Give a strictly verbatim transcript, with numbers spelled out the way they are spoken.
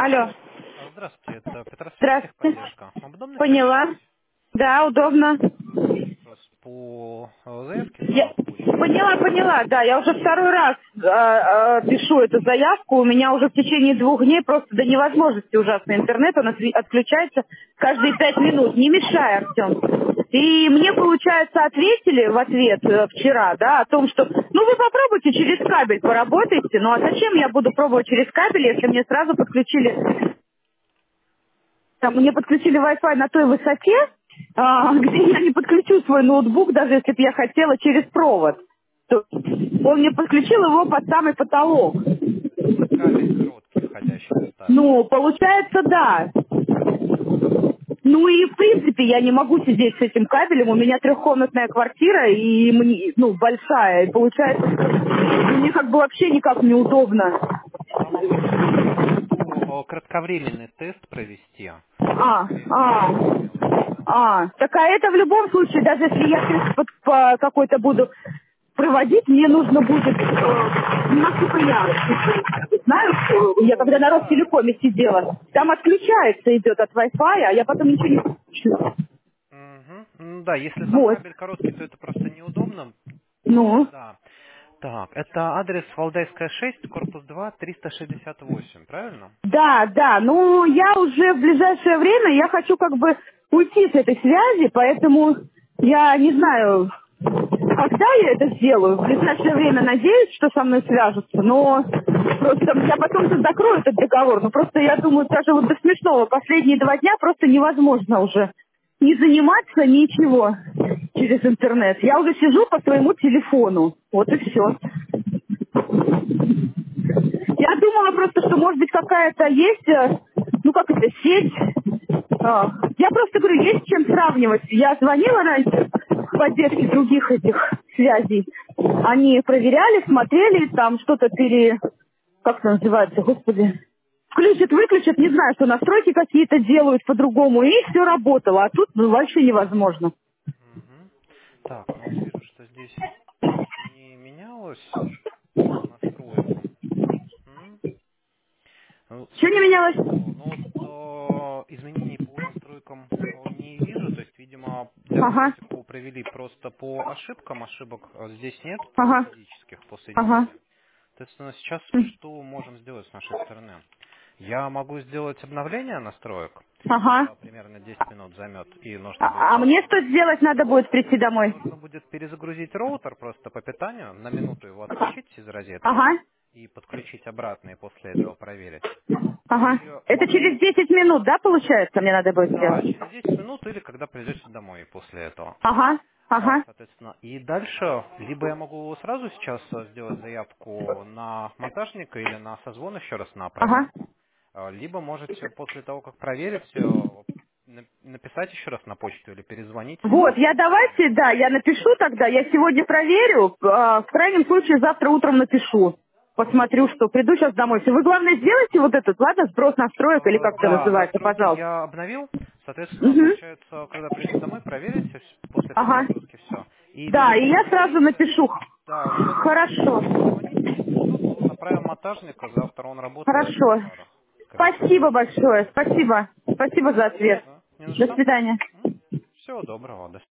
Алло. А, Здравствуйте, это Петросвязь, Здравствуйте. техподдержка. Вам удобно сейчас Поняла. говорить? Да, удобно. Вопрос по э, заявке Я на почту. поняла, поняла, да, я уже второй раз э, э, пишу эту заявку, у меня уже в течение двух дней просто до невозможности ужасный интернет, он отви- отключается каждые пять минут, не мешай, Артем. И мне, получается, ответили в ответ э, вчера, да, о том, что, ну, вы попробуйте через кабель поработайте, ну, а зачем я буду пробовать через кабель, если мне сразу подключили. Там мне подключили Wi-Fi на той высоте, а, где я не подключу свой ноутбук, даже если бы я хотела через провод. То он мне подключил его под самый потолок. Это кабель короткий, входящий в статус. Ну, получается, да. Ну и в принципе я не могу сидеть с этим кабелем. У меня трехкомнатная квартира и мне, ну, большая. И получается, что мне как бы вообще никак неудобно. Вам обычно по факту э, кратковременный тест провести, А, если а, что-то изменилось. а, так а это в любом случае, даже если я тест под- по какой-то буду проводить, мне нужно будет, э, насколько я знаю, что я когда Ну на да. Ростелекоме сидела, там отключается, идет от Wi-Fi, а я потом ничего не включу. Мгм. Ну да, если сам Вот. кабель короткий, то это просто неудобно. Ну, Да. Так, это адрес Валдайская шесть, корпус два, триста шестьдесят восемь, правильно? да, да, ну я уже в ближайшее время, я хочу как бы уйти с этой связи, поэтому я не знаю, когда я это сделаю. В ближайшее время надеюсь, что со мной свяжутся, но просто я потом тут закрою этот договор, но просто я думаю, даже вот до смешного, последние два дня просто невозможно уже не заниматься ничего через интернет. Я уже сижу по своему телефону, вот и все. Мгм. Я думала просто, что может быть какая-то есть, э, ну как это, сеть. А, Я просто говорю, есть с чем сравнивать. Я звонила раньше в поддержке других этих связей. Они проверяли, смотрели, там что-то пере... Как это называется, господи? Включат, выключат, не знаю, что настройки какие-то делают по-другому, и все работало. А тут ну, вообще невозможно. Мгм. Так, ну вот вижу, что здесь не менялось по настройкам. Мгм. Ну, Что не скорее менялось? всего, ну вот э, изменений по настройкам э, не вижу, то есть, видимо, Ага, диагностику провели просто по ошибкам, ошибок э, здесь нет, по ага, физических, по ага. соединениям. Соответственно, сейчас М, что можем сделать с нашей стороны? Я могу сделать обновление настроек, Ага. это примерно десять минут займет, и нужно будет А, а заново. мне что сделать надо будет прийти домой? Нужно будет перезагрузить роутер просто по питанию, на минуту его отключить из розетки Ага, и подключить обратно, и после этого проверить. ага. И Это через могу, десять минут, да, получается, мне надо будет да, сделать? через десять минут или когда придете домой после этого. Ага, А, ага, Соответственно, и дальше, либо я могу сразу сейчас э, сделать заявку на монтажника или на созвон еще раз на ага. проверку, а, либо можете после того, как проверите, э, на- написать еще раз на почту или перезвонить, Вот, если я что-то давайте, изменится. да, я напишу тогда, я сегодня проверю, а, в крайнем случае завтра утром напишу. Посмотрю, что приду сейчас домой. Вы, главное, сделайте вот этот, ладно, сброс настроек или Э, как это Да, называется, настройки пожалуйста. я обновил. Соответственно, Угу. получается, когда придете домой, проверите вс- после Ага. перезагрузки все. И Да, либо и я сразу перезвоните, напишу. да, либо Хорошо. перезвоните десять минут, ну, направим монтажника, завтра он работает на Хорошо. парах, скорее всего. Спасибо большое. Спасибо. Спасибо за ответ. Да, не за До что. свидания. Всего доброго, до